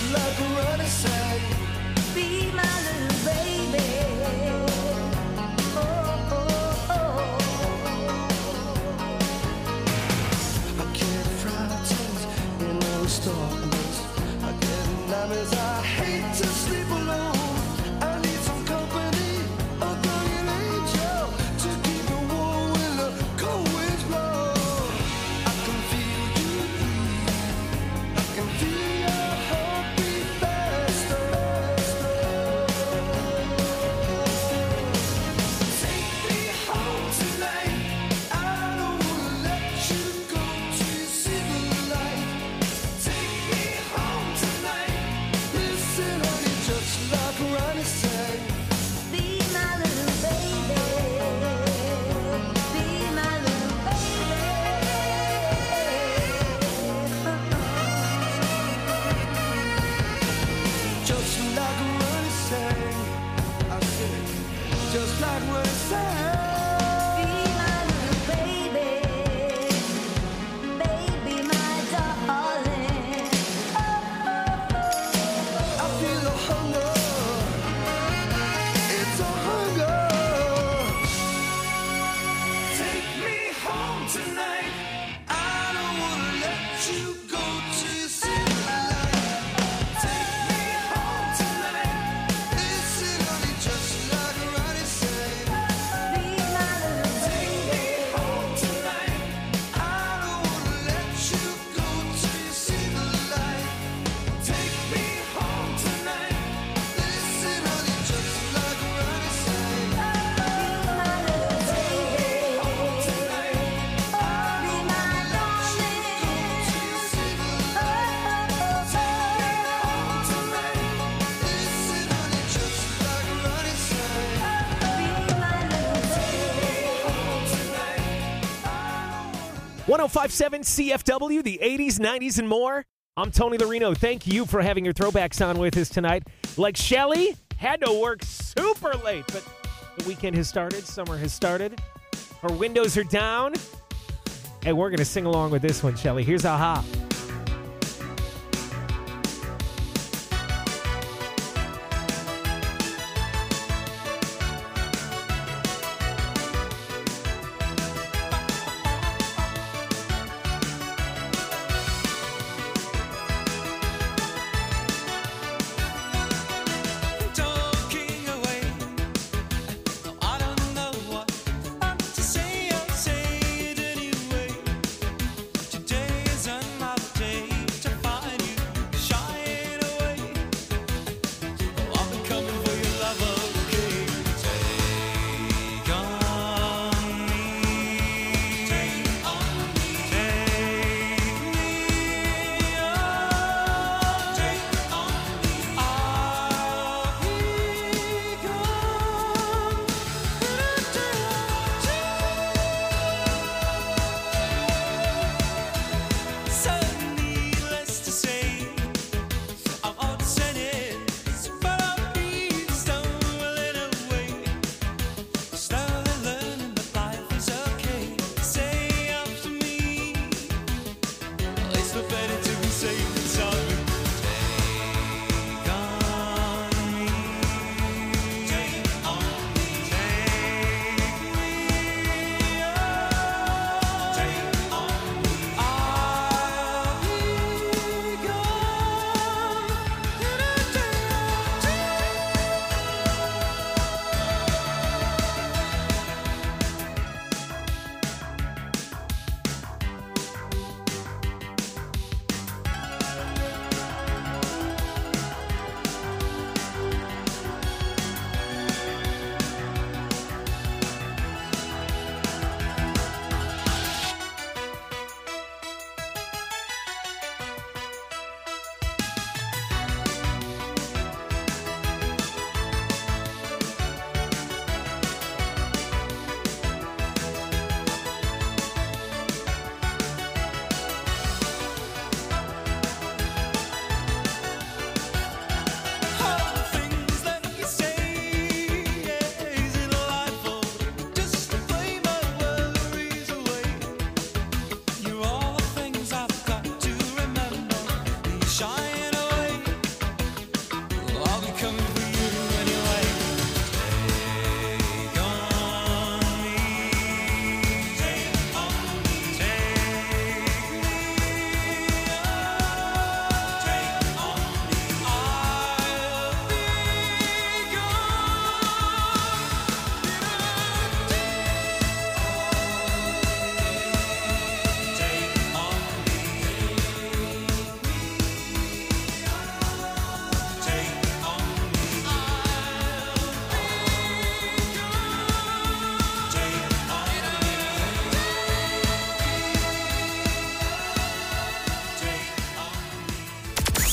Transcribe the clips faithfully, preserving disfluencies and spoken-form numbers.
like a running sign. Be my little baby. Oh, oh, oh. I get frightened in all this darkness. I get nightmares. I hate to sleep alone. I need some company, a guardian angel to keep me warm when the cold winds blow. I can feel you breathe. I can feel your heartbeat faster. Take me home tonight. I don't wanna let you go till you see the light. Take me home tonight. Listen, honey, just like Ronnie sang. Be my little baby. Be my little baby. Just like Ronnie sang. I said, just like Ronnie sang. Be my little baby. Baby, my darling. I feel a hunger. It's a hunger. Take me home tonight. I don't wanna let you go till you see the light. Take me home tonight. Listen, honey, just like Ronnie sang. Be my little baby. Take me home tonight. I don't wanna let you go till you see the light. Take me home tonight. Listen, honey, just like Ronnie sang. Be my little baby. Home tonight. I don't wanna let you go till you see the light. Take me home tonight. Listen, honey, just like Ronnie sang. Be my little baby. Home tonight. one oh five point seven C F W, the eighties, nineties, and more. I'm Tony Larino. Thank you for having your throwbacks on with us tonight. Like Shelly, had to work super late, but the weekend has started. Summer has started. Her windows are down. And we're going to sing along with this one, Shelly. Here's Aha. Talking away. I don't know what to say. I'll say it anyway. Today is another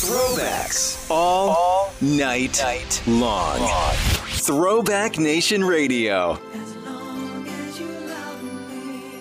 Throwbacks all, all night, night long. long. Throwback Nation Radio. As long as you love me.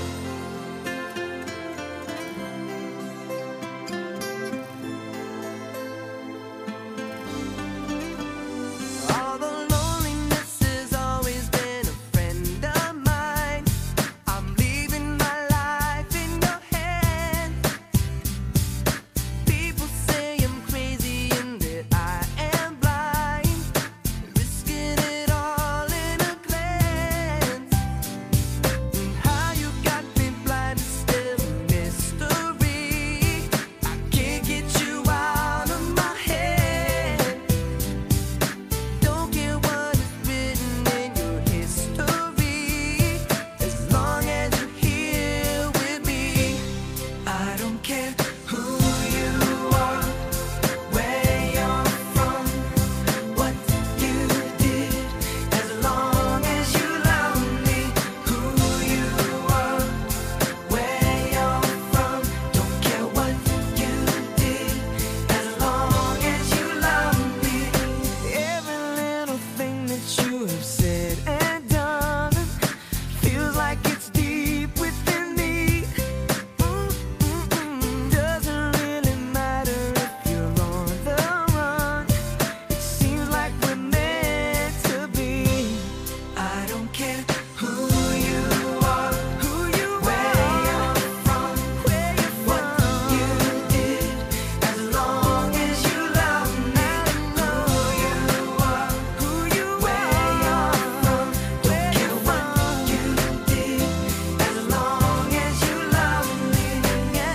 All the loneliness has always been a friend of mine. I'm leaving my life in your hands. People say I'm crazy and that I am blind, risking it all in a glance. And how you got me blind is still a mystery. I can't get you out of my head. Don't care what is written in your history, as long as you're here with me. I don't care who you are, where you're from, what you did, as long as you love me. Who you are, where you're from, don't care what you did, as long as you love me. Every little thing that you have said and done feels like it's deep within me. Mm-mm-mm. Doesn't really matter if you're on the run. It seems like we're meant to be. I don't care who you are, who you are, where you're from, where you're from, what you did, as long as you love me. Who you are, who you are, where you're from, don't care what you did, as long as you love me. Yeah.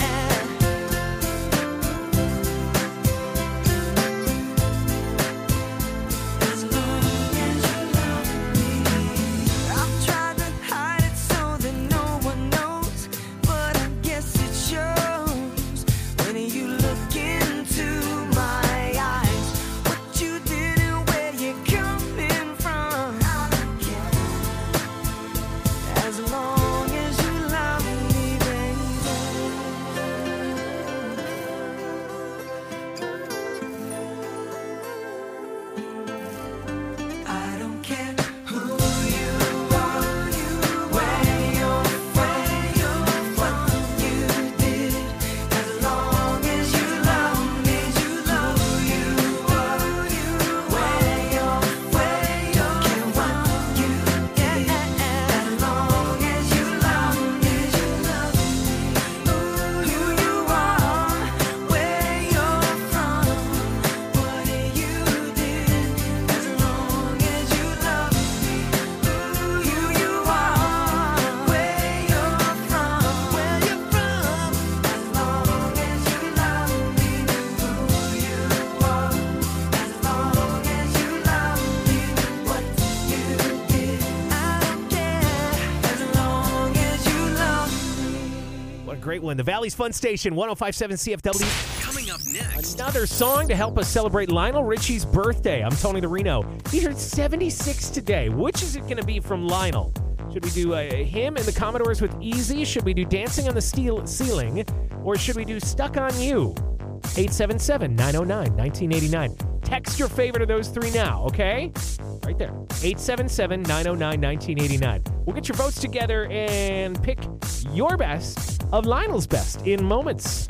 As long as you love me. I've tried to hide it so that no one knows, but I guess it shows when you look into my eyes. What you did and where you're coming from. I don't care, as long as you love me, baby. I don't care who you are, where you're from, what you did, as long as you love me. Who you are, where you're from, don't care what you did, as long as you love me. Who you are, where you're from, what you did, as long as you love me. Who you are, where you're from, where you're from, as long as you love me. Who you are, as long as you love me. What you did, I don't care, as long as you love me. What a great one. The Valley's Fun Station, one oh five point seven C F W. Coming up next. Another song to help us celebrate Lionel Richie's birthday. I'm Tony the Reno. He turned seventy-six today. Which is it going to be from Lionel? Should we do uh, him and the Commodores with Easy? Should we do Dancing on the Steel Ceiling? Or should we do Stuck on You? eight seven seven, nine oh nine, one nine eight nine. Text your favorite of those three now, okay? Right there. eight seven seven, nine oh nine, one nine eight nine. We'll get your votes together and pick your best of Lionel's best in moments.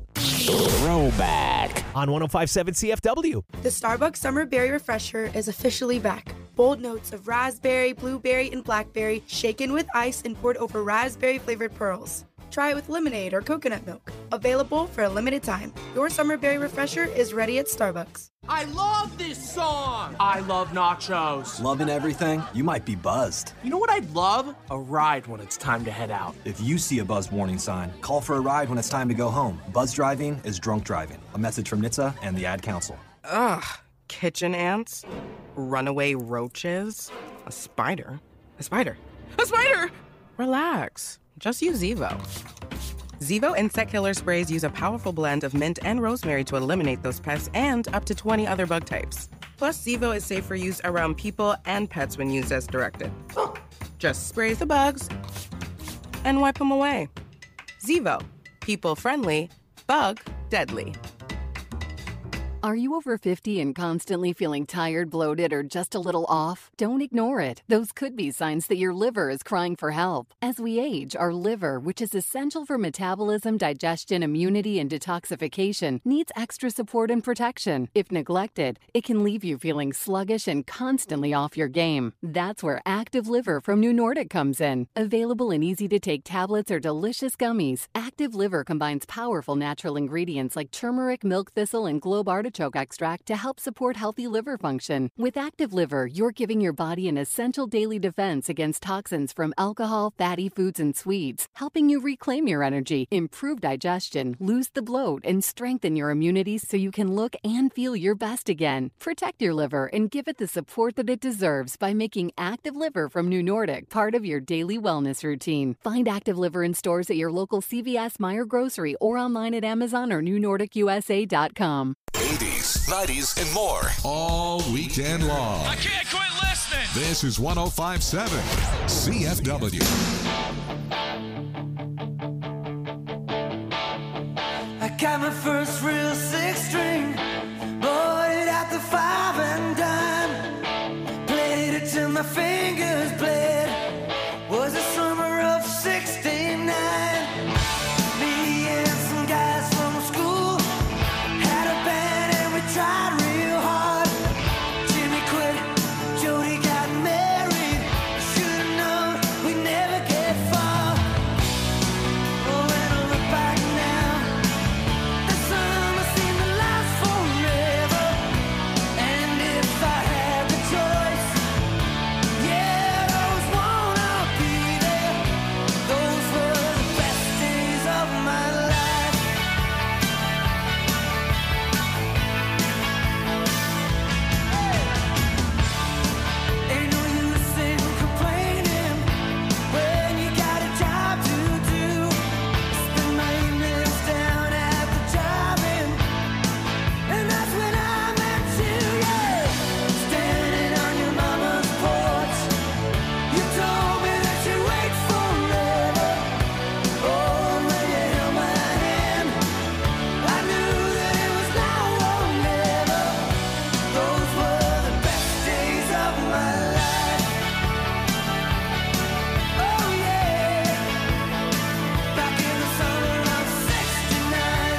Throwback on one oh five point seven C F W. The Starbucks Summer Berry Refresher is officially back. Bold notes of raspberry, blueberry, and blackberry shaken with ice and poured over raspberry-flavored pearls. Try it with lemonade or coconut milk. Available for a limited time. Your Summer Berry Refresher is ready at Starbucks. I love this song! I love nachos. Loving everything? You might be buzzed. You know what I'd love? A ride when it's time to head out. If you see a buzzed warning sign, call for a ride when it's time to go home. Buzz driving is drunk driving. A message from N H T S A and the Ad Council. Ugh. Kitchen ants? Runaway roaches? A spider? A spider? A spider! Relax. Just use Zevo. Zevo insect killer sprays use a powerful blend of mint and rosemary to eliminate those pests and up to twenty other bug types. Plus, Zevo is safe for use around people and pets when used as directed. Just spray the bugs and wipe them away. Zevo. People friendly, bug deadly. Are you over fifty and constantly feeling tired, bloated, or just a little off? Don't ignore it. Those could be signs that your liver is crying for help. As we age, our liver, which is essential for metabolism, digestion, immunity, and detoxification, needs extra support and protection. If neglected, it can leave you feeling sluggish and constantly off your game. That's where Active Liver from New Nordic comes in. Available in easy-to-take tablets or delicious gummies, Active Liver combines powerful natural ingredients like turmeric, milk thistle, and globe artichoke extract to help support healthy liver function. With Active Liver, you're giving your body an essential daily defense against toxins from alcohol, fatty foods, and sweets, helping you reclaim your energy, improve digestion, lose the bloat, and strengthen your immunity so you can look and feel your best again. Protect your liver and give it the support that it deserves by making Active Liver from New Nordic part of your daily wellness routine. Find Active Liver in stores at your local C V S, Meijer Grocery, or online at Amazon or new nordic u s a dot com. eighties, nineties, and more. All weekend long. I can't quit listening. This is one oh five point seven C F W. I got my first real six string, bought it at the five and dime, played it till my fingers bled. Was the summer of sixty-nine. Me and some guys from school had a band and we tried real hard. Jimmy quit, Jody got married. Should've known we'd never get far. Oh, when I look back now, the summer seemed to last forever. And if I had the choice, yeah, I always wanna be there. Those were the best days of my life. Ain't no use in complaining when you got a job to do. Spend my evenings down at the drive-in, and that's when I met you, yeah. Standing on your mama's porch, you told me that you'd wait forever. Oh, when you held my hand, I knew that it was now or never. Those were the best days of my life. Oh yeah, back in the summer of sixty-nine.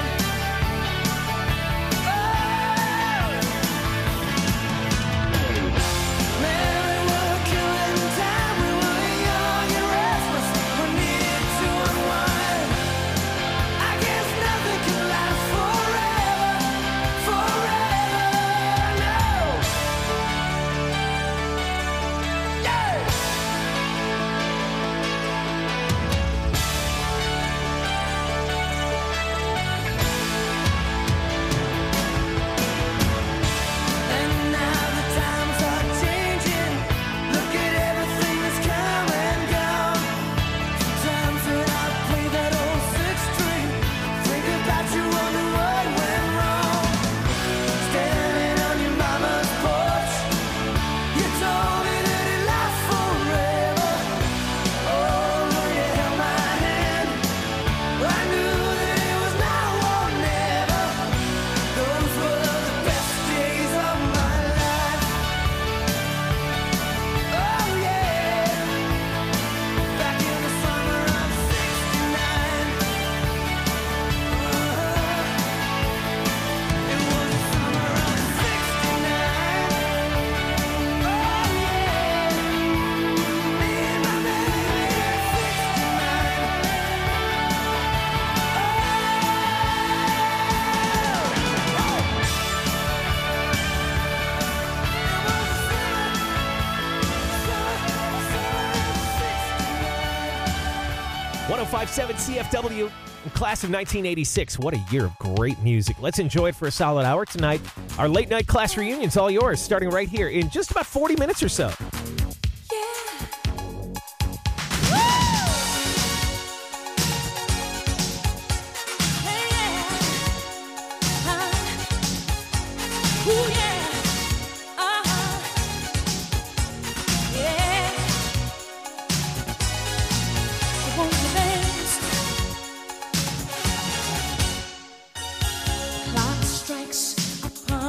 Man, we were killing time. We were young and restless. We needed to unwind. I guess nothing can last forever, forever, no. Yeah. And now the times are changing. Look at everything that's come and gone. Sometimes when I play that old six string, think about you, wonder what went wrong. Standing on your mama's porch, you told me that it lasts forever. Oh, when you held my hand, I knew that it was now or never. Those were the best days of my life. Oh yeah, back in the summer of sixty-nine. It was the summer of sixty-nine. Oh yeah, me and my baby at sixty-nine. one oh five point seven C F W, class of nineteen eighty-six. What a year of great music. Let's enjoy it for a solid hour tonight. Our late night class reunion's all yours, starting right here in just about forty minutes or so. Clock strikes upon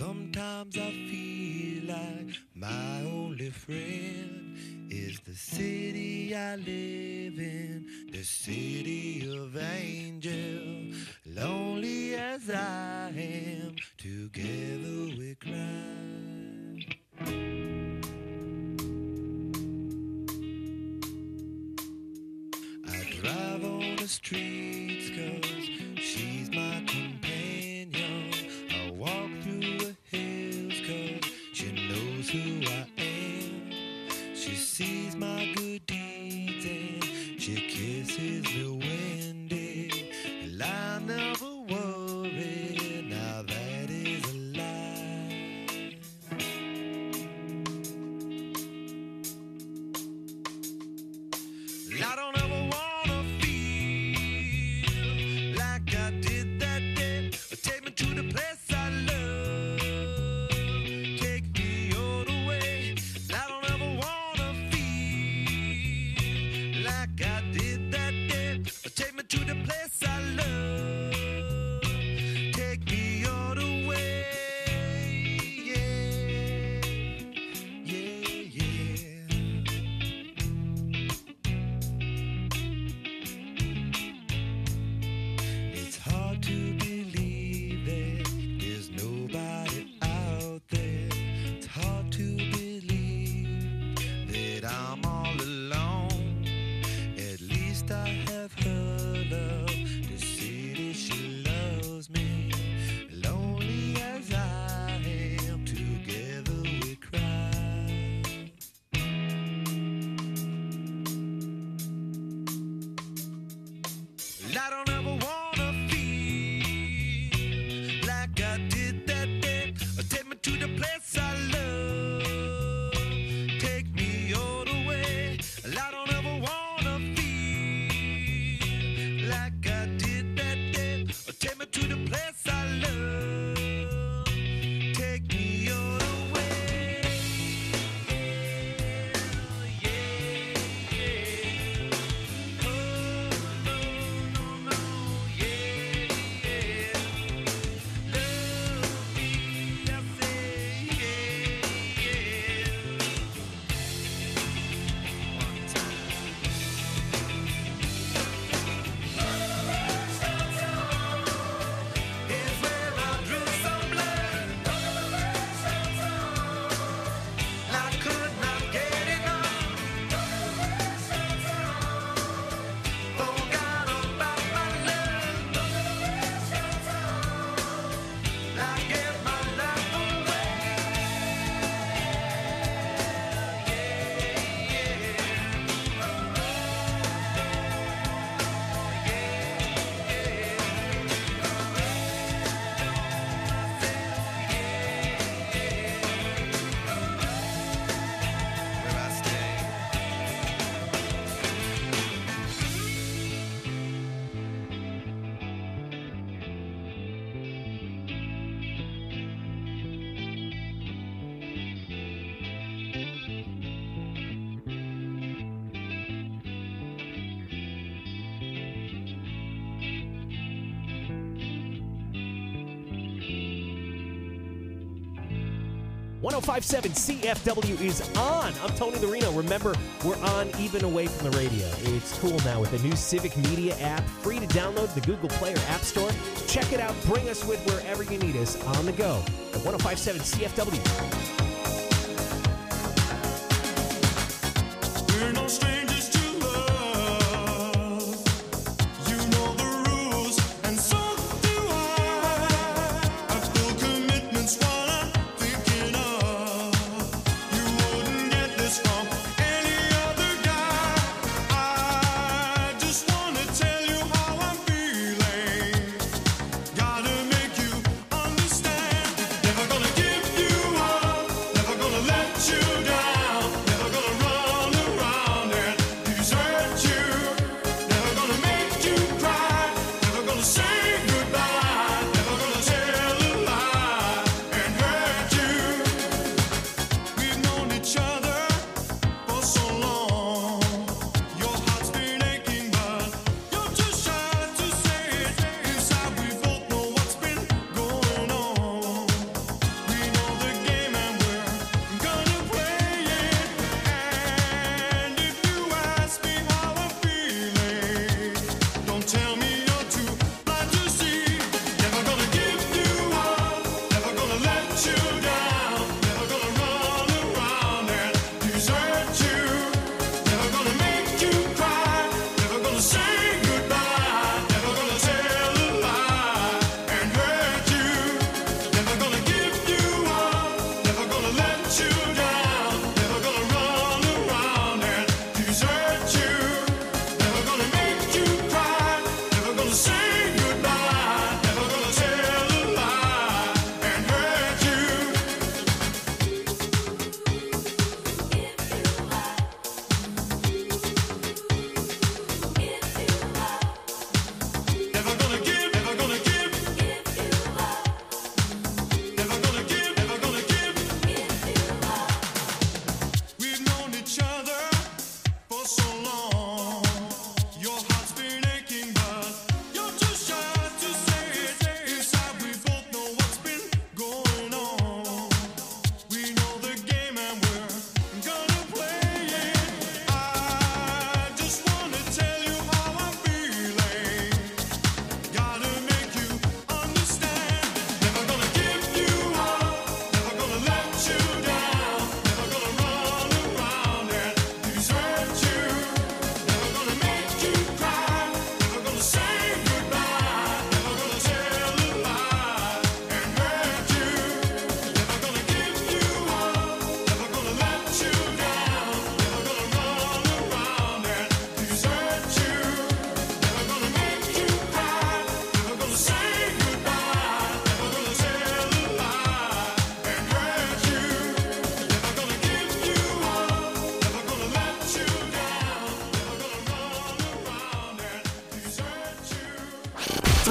Sometimes I feel like my only friend is the city I live in, the city of angels. Lonely as I am, together we cry. I drive on the streets 'cause she's my companion. I walk through the hills 'cause she knows who I am. She sees my good deeds and she kisses me when day. And I never worry, now that is a lie. I don't ever wanna feel like I did that day. Take me to the place I love. Take me all the way. I don't ever wanna feel like I did that day. Take me to the place I love. Take me all the way. Yeah, yeah, yeah. It's hard to believe that there's nobody out there. It's hard to believe that I'm all alone. At least I have her love. The city, she loves me. Lonely as I am, together we cry. I don't ever wanna feel like I did that day. Take me to the place I love. Take me all the way. I don't ever wanna feel like I did that day. Take me to the place I love. Take me all the way. Yeah, yeah. Oh, no, no, no, yeah, yeah. Love me, I say, yeah, yeah. One time. Is where I drew some blood. I could not get enough. Forgot about my love. I gave my life away. Where I stay. one oh five point seven C F W is on. I'm Tony Larino. Remember, we're on even away from the radio. It's cool now with the new Civic Media app, free to download the Google Play or App Store. Check it out. Bring us with wherever you need us on the go at one oh five point seven C F W. We're no strangers to love. You know the rules, and so do I. I've still commitments while I'm thinking of. You wouldn't get this from any other guy. I just wanna tell you how I'm feeling. Gotta make you understand. Never gonna give you up. Never gonna let you down. Never gonna run around and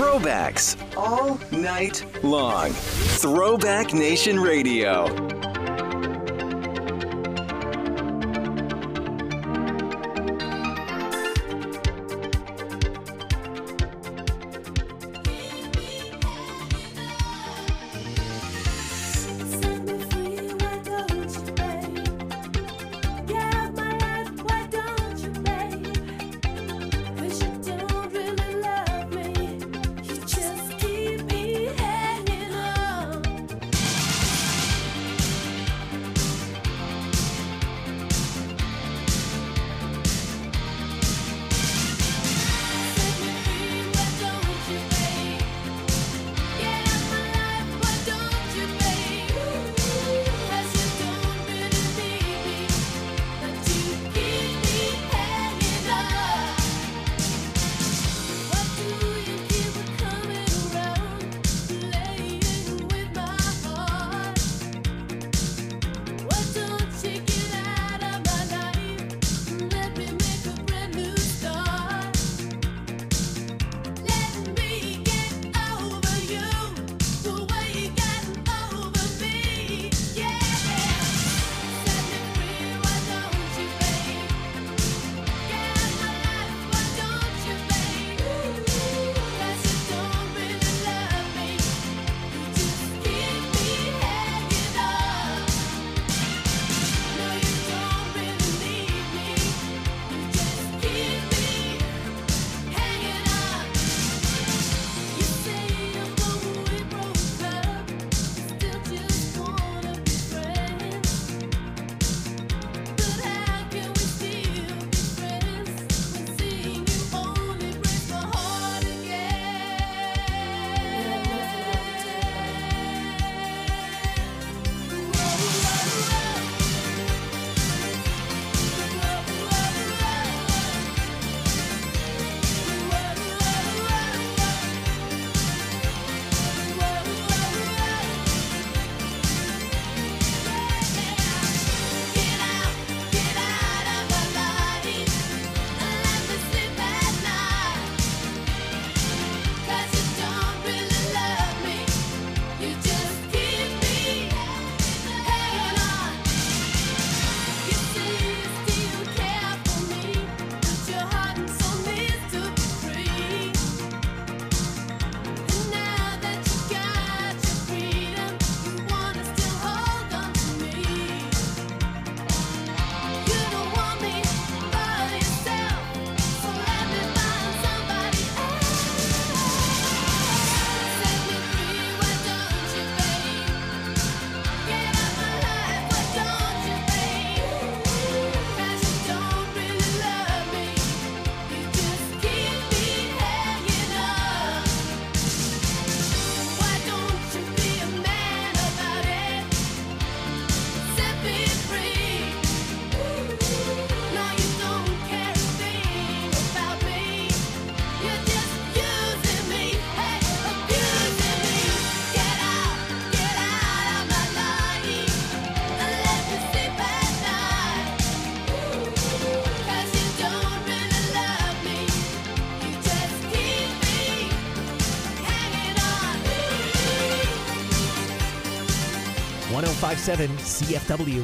Throwbacks all night long. Throwback Nation Radio. one oh five point seven C F W.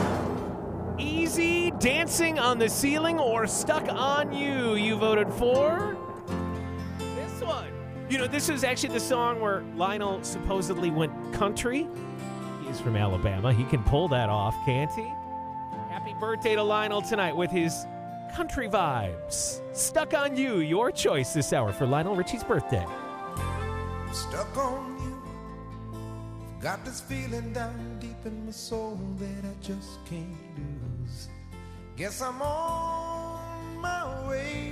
Easy, Dancing on the Ceiling, or Stuck on You. You voted for this one. You know, this is actually the song where Lionel supposedly went country. He's from Alabama. He can pull that off, can't he? Happy birthday to Lionel tonight with his country vibes. Stuck on You, your choice this hour for Lionel Richie's birthday. Stuck on you. Got this feeling down deep in my soul that I just can't lose. Guess I'm on my way.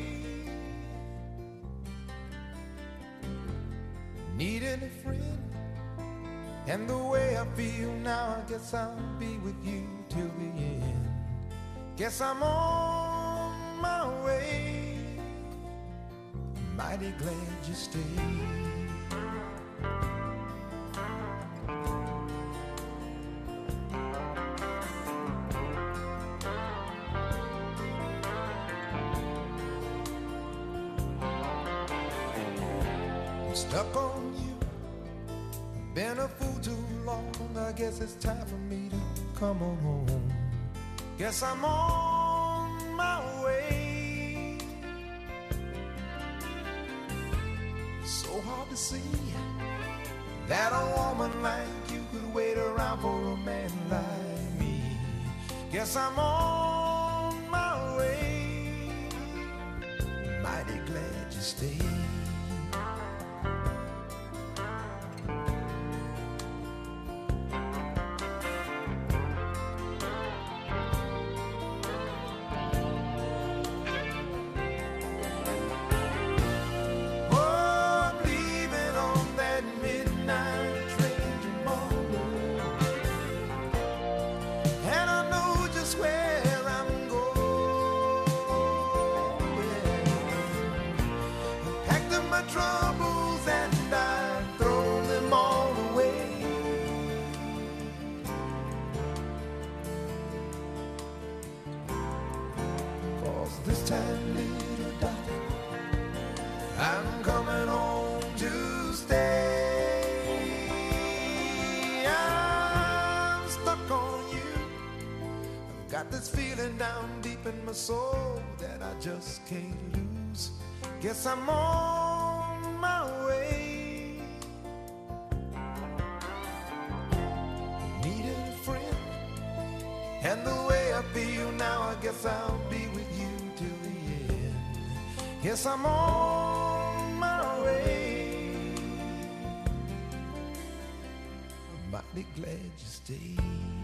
Needing a friend, and the way I feel now, I guess I'll be with you till the end. Guess I'm on my way. Mighty glad you stayed. Stuck on you. Been a fool too long. I guess it's time for me to come on home. Guess I'm on my way. So hard to see that a woman like you could wait around for a man like me. Guess I'm on my way. Mighty glad you stayed. Got this feeling down deep in my soul that I just can't lose. Guess I'm on my way. Needed a friend, and the way I feel now, I guess I'll be with you till the end. Guess I'm on my way. I'm mighty glad you stayed.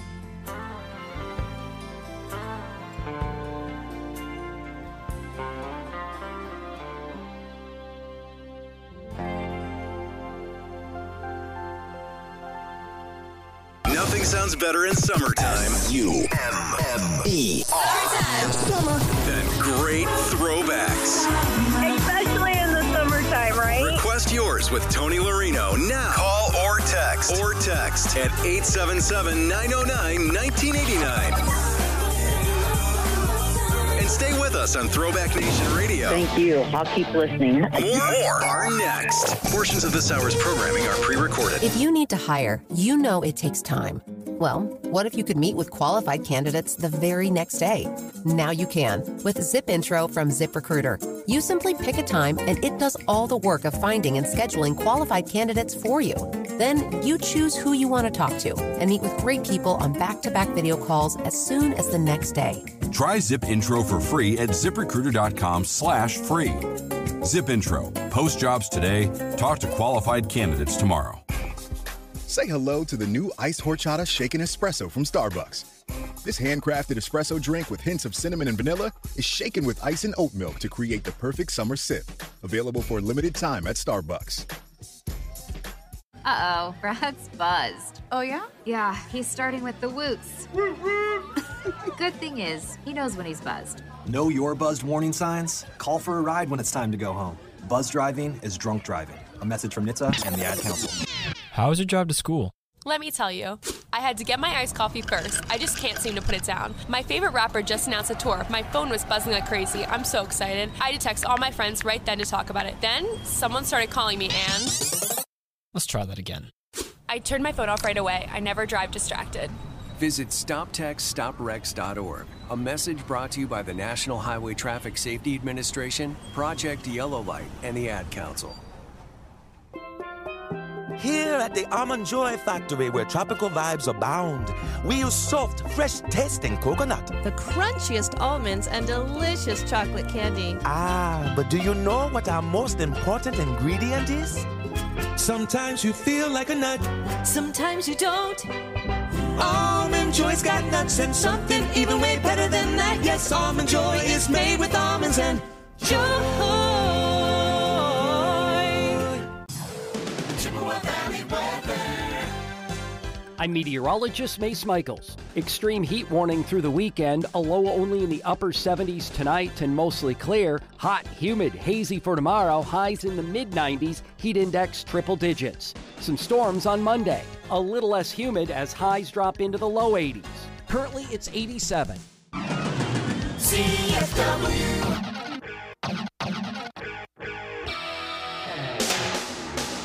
Nothing sounds better in summertime. U M M E R. Summer. Than great throwbacks. Especially in the summertime, right? Request yours with Tony Larino now. Call or text. Or text at eight seven seven, nine oh nine, nineteen eighty-nine. And stay with us on Throwback Nation Radio. Thank you. I'll keep listening. More, more are next. Portions of this hour's programming are pre-recorded. If you need to hire, you know it takes time. Well, what if you could meet with qualified candidates the very next day? Now you can with Zip Intro from ZipRecruiter. You simply pick a time and it does all the work of finding and scheduling qualified candidates for you. Then you choose who you want to talk to and meet with great people on back-to-back video calls as soon as the next day. Try Zip Intro for free at ZipRecruiter.com slash free. Zip Intro. Post jobs today. Talk to qualified candidates tomorrow. Say hello to the new Iced Horchata Shaken Espresso from Starbucks. This handcrafted espresso drink with hints of cinnamon and vanilla is shaken with ice and oat milk to create the perfect summer sip. Available for a limited time at Starbucks. Uh-oh, Brad's buzzed. Oh, yeah? Yeah, he's starting with the woots. Good thing is, he knows when he's buzzed. Know your buzzed warning signs? Call for a ride when it's time to go home. Buzz driving is drunk driving. A message from N H T S A and the Ad Council. How was your drive to school? Let me tell you, I had to get my iced coffee first. I just can't seem to put it down. My favorite rapper just announced a tour. My phone was buzzing like crazy. I'm so excited. I had to text all my friends right then to talk about it. Then, someone started calling me and... Let's try that again. I turned my phone off right away. I never drive distracted. Visit stop text stop wrecks dot org. A message brought to you by the National Highway Traffic Safety Administration, Project Yellow Light, and the Ad Council. Here at the Almond Joy Factory, where tropical vibes abound, we use soft, fresh-tasting coconut. The crunchiest almonds and delicious chocolate candy. Ah, but do you know what our most important ingredient is? Sometimes you feel like a nut. Sometimes you don't. Almond Joy's got nuts and something even way better than that. Yes, Almond Joy is made with almonds and joy. I'm meteorologist Mace Michaels. Extreme heat warning through the weekend. A low only in the upper seventies tonight and mostly clear. Hot, humid, hazy for tomorrow. Highs in the mid nineties. Heat index triple digits. Some storms on Monday. A little less humid as highs drop into the low eighties. Currently it's eighty-seven. C F W.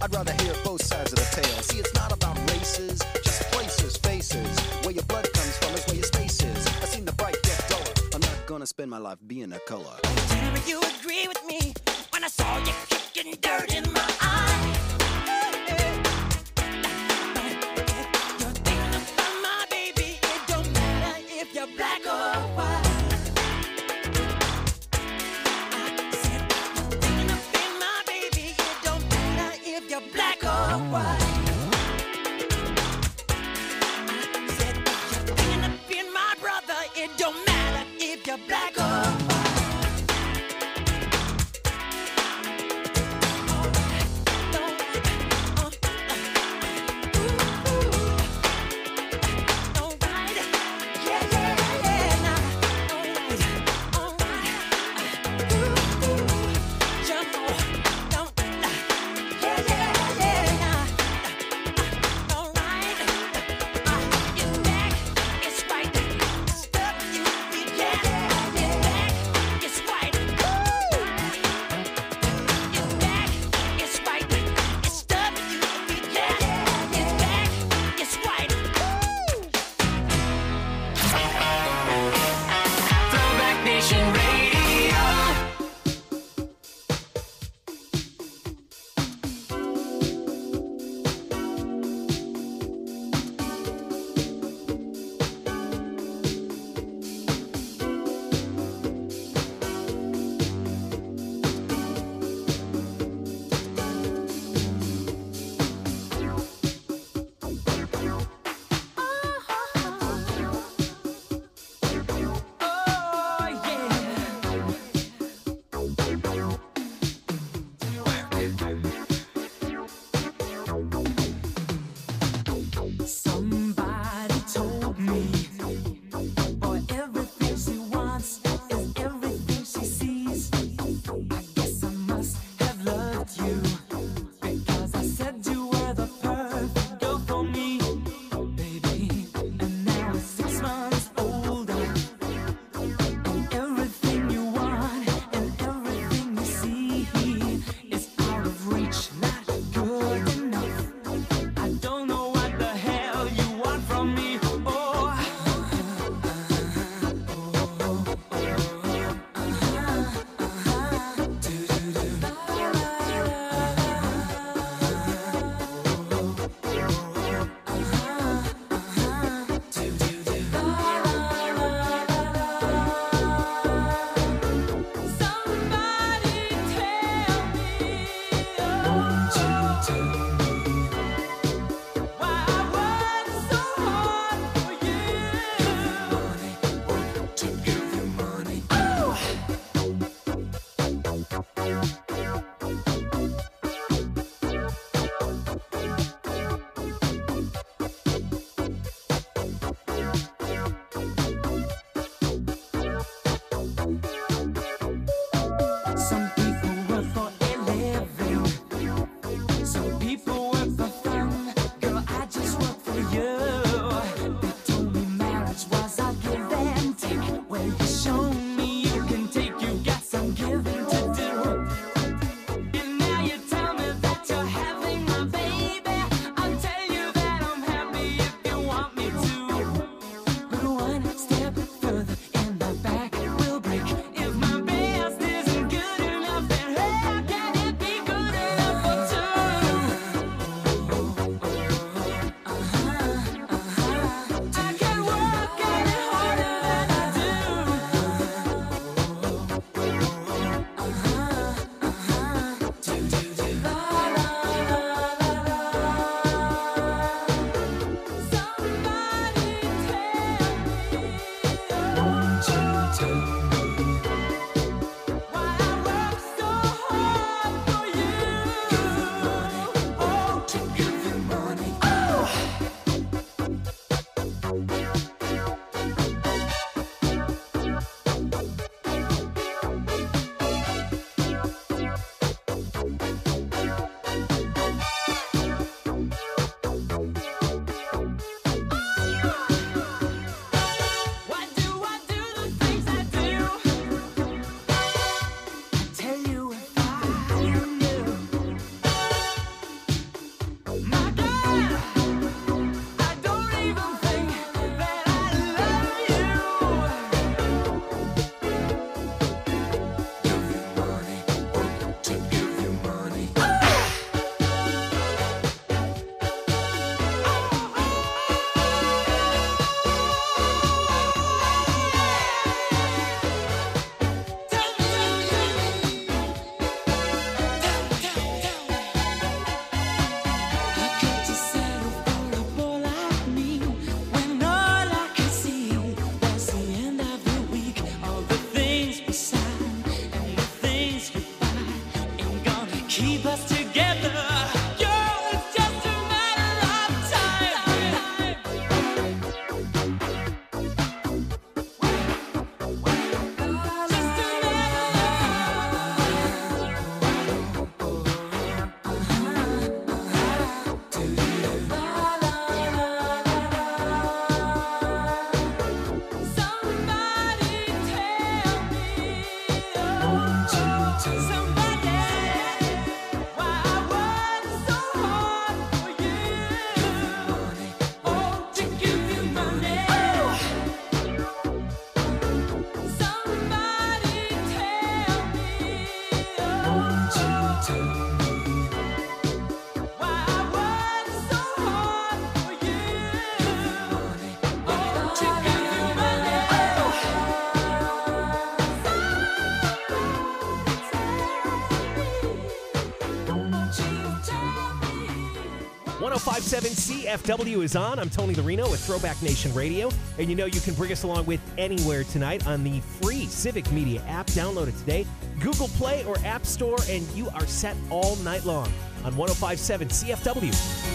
I'd rather hear both sides of the tale. See, it's not about races, just places, faces. Where your blood comes from is where your space is. I seen the bright get duller. I'm not gonna spend my life being a color. Tell me you agree with me when I saw you kicking dirt in my eye. You're thinking about my baby. It don't matter if you're black or white. I said you're thinking about my baby. It don't matter if you're black or white. I said you're thinking about my brother. It don't matter if you're black or white. one oh five point seven C F W is on. I'm Tony Larino with Throwback Nation Radio. And you know you can bring us along with anywhere tonight on the free Civic Media app. Download it today. Google Play or App Store, and you are set all night long on one oh five point seven C F W.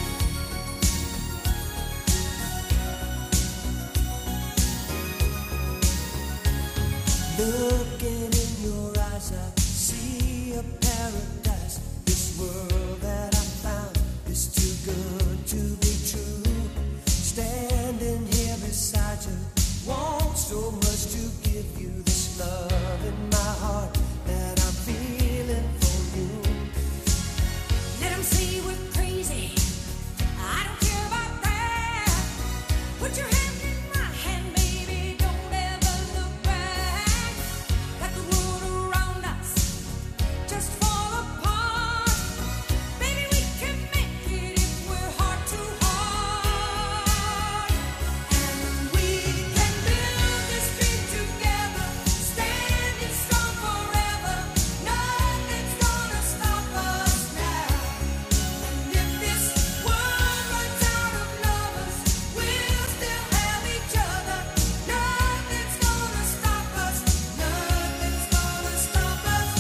Looking in your eyes, I see a paradise. This world that I found is too good to be true. Standing here beside you, want so much to give you this love in my heart that I'm feeling for you. Let 'em say we're crazy. I don't care about that. Put your hand in my hand, baby. Don't ever look back. Let the world around us just fall apart. Baby, we can make it if we're heart to heart. And we can build this dream together, standing strong forever. Nothing's gonna stop us now. And if this world runs out of lovers, we'll still have each other. Nothing's gonna stop us. Nothing's gonna stop us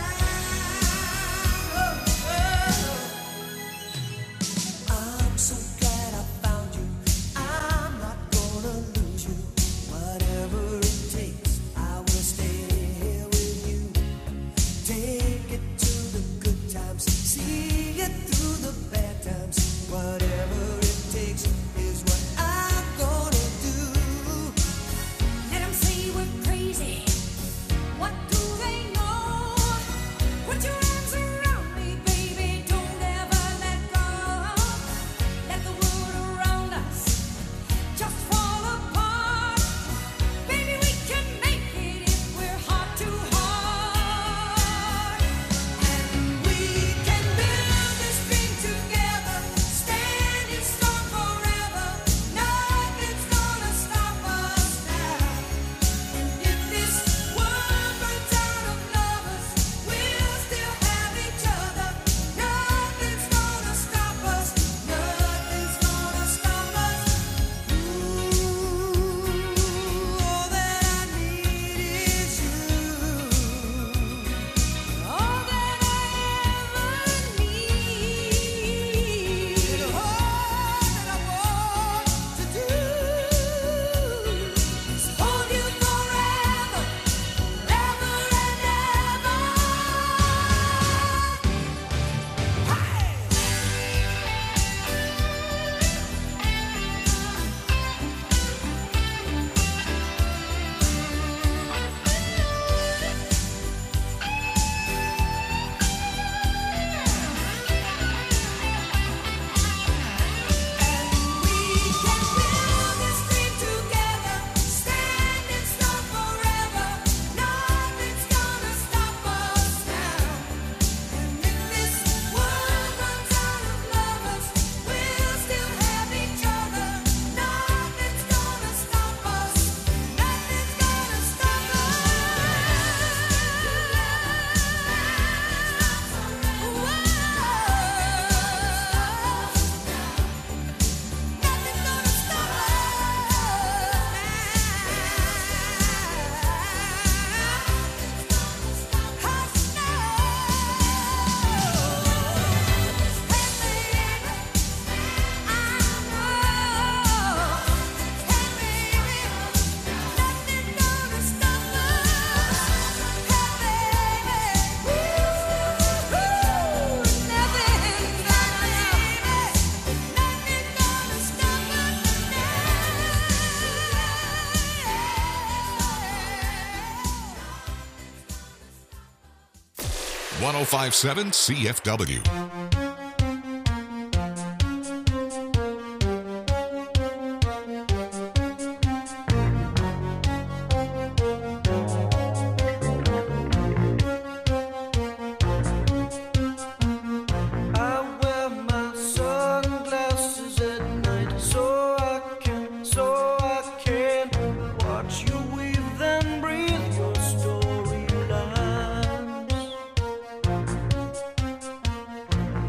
now. I'm so glad I found you. I'm not gonna lose you. Whatever it takes, I will stay here with you. Take it to the good times, see it through the bad times. Whatever it takes is what I'm gonna do. Let 'em say we're crazy. What do they know? Put your arms around me, baby. Don't ever let go. Let the world around us just fall apart. Baby, we can make it if we're heart to heart. And we can build this dream together, standing strong forever. Nothing's gonna stop us now. And if this world runs out of lovers, we'll still have each other. Nothing's gonna stop us. Nothing's gonna stop us. Ooh, all that I need is you. All that I ever need. All that I want to do is hold you forever, forever and ever. This dream together, standing strong forever. Nothing's gonna stop us now. And if this world runs out of lovers, we'll still have each other. Nothing's gonna stop us. Nothing's gonna stop one oh five point seven C F W. I wear my sunglasses at night so I can, so I can watch you weave and breathe your storylines.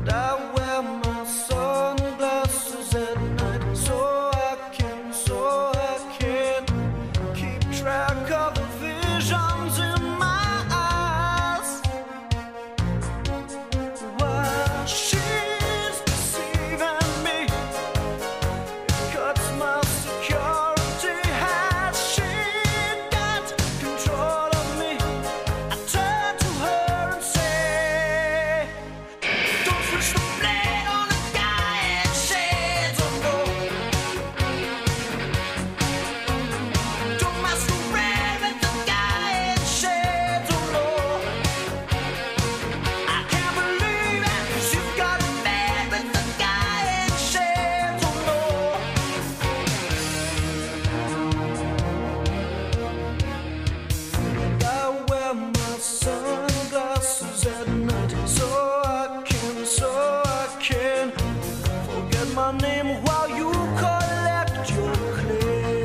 my name while you collect your claim.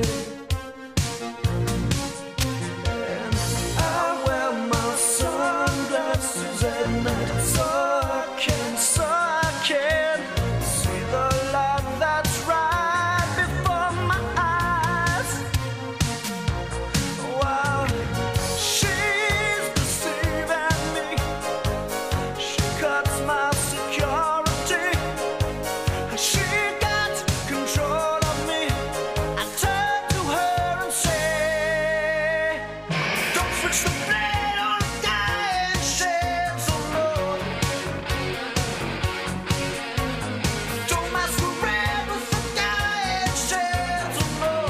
And I wear my sunglasses at night so I can, so I can see the light that's right before my eyes. While she's deceiving me, she cuts my security. She got control of me. I turn to her and say, don't switch the blade on a dying shade so low. Don't masquerade with the dying shade so low.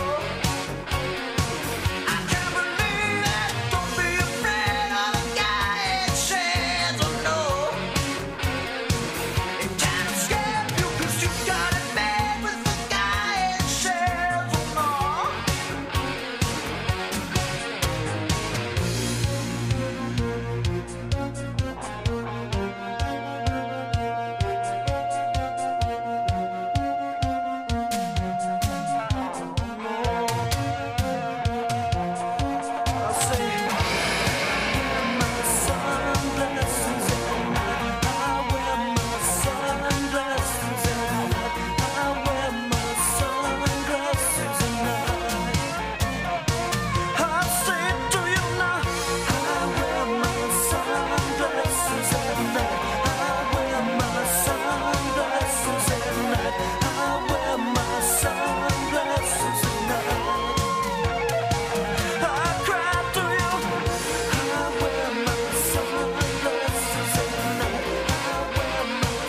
I can't believe it. Don't be afraid of the dying shade so low. It can't escape you 'cause you got it made with the dying shade so low. I say, my sunglasses at night. I wear my sunglasses at night. I wear my sunglasses at night. I say to you now, I wear my sunglasses at night. I wear my sunglasses at night. I wear my sunglasses at night. I cry to you. I wear my sunglasses at night. I wear my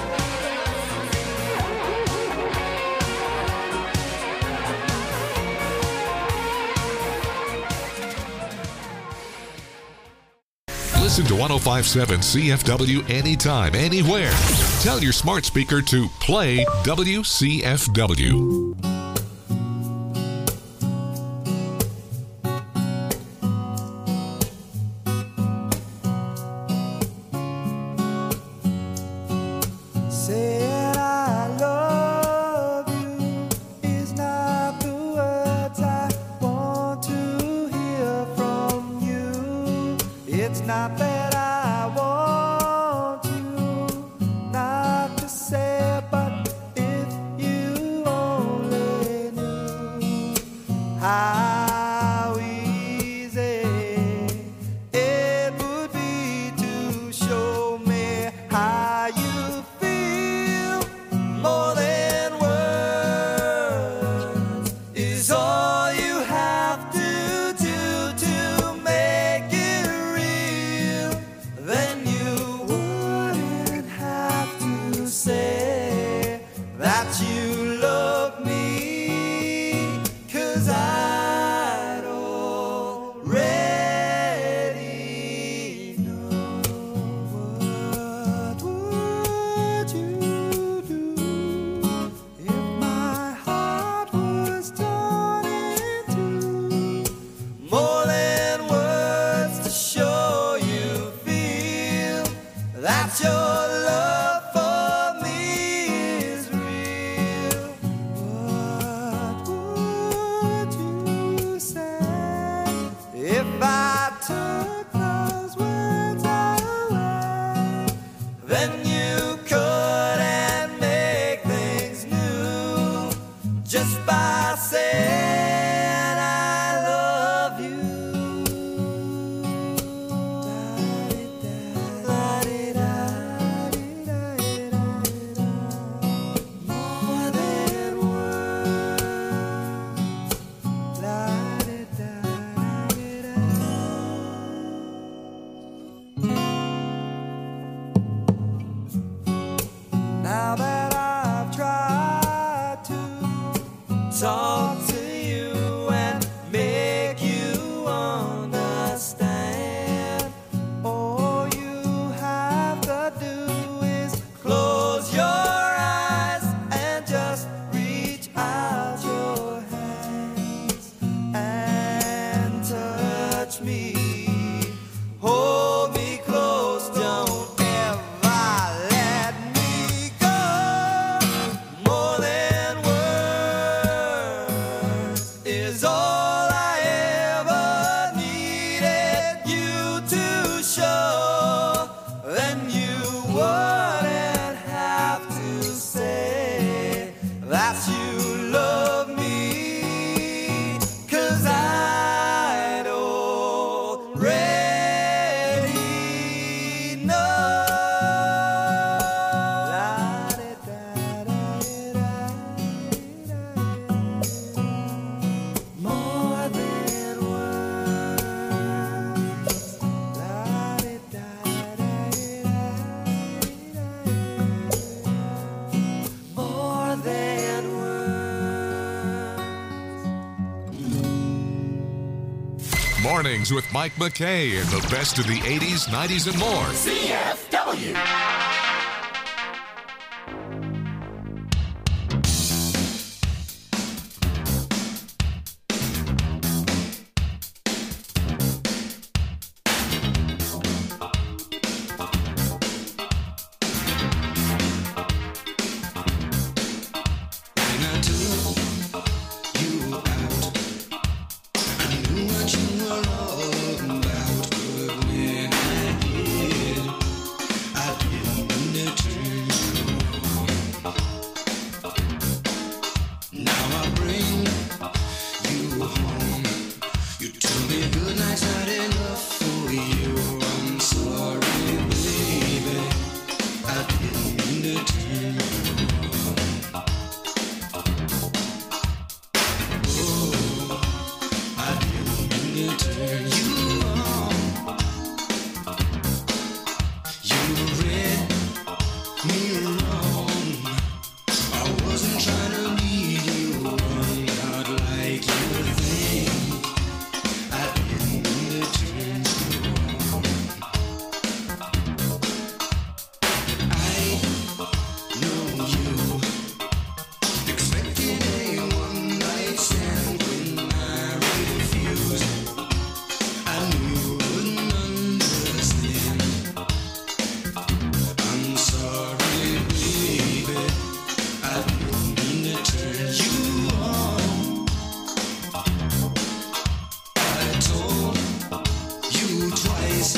Listen to one oh five point seven C F W anytime, anywhere. Tell your smart speaker to play W C F W. Saying I love you is not the words I want to hear from you. It's not that I want you not to say, but if you only knew how easy it would be to show me how you feel. More than words is all you have to do to make it real. Then you wouldn't have to say that you love me, 'cause I'd already know. What would you do if my heart was torn in two? More than words to show you feel that your love for me is real. What would you say if I took those words away? Then you couldn't make things new just by saying I love you. More than words. Now that I've tried to talk to you and make you understand, all you have to do is close your eyes and just reach out your hands and touch me. Hold me close, don't ever let me go. that you love me, 'cause I'd already know. More than words. More than Mornings with Mike McKay and the best of the eighties, nineties, and more. C F W.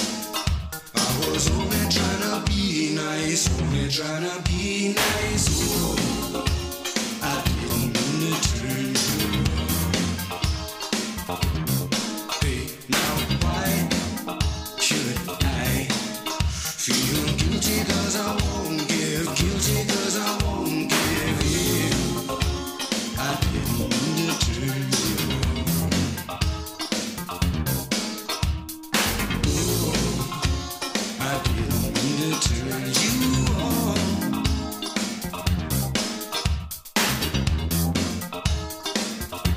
Trying to be nice,